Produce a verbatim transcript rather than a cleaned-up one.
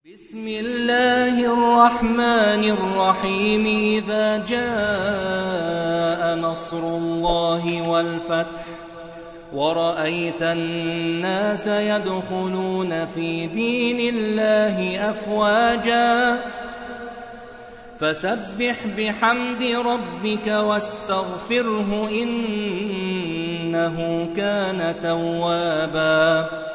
بسم الله الرحمن الرحيم إذا جاء نصر الله والفتح ورأيت الناس يدخلون في دين الله أفواجا فسبح بحمد ربك واستغفره إنه كان توابا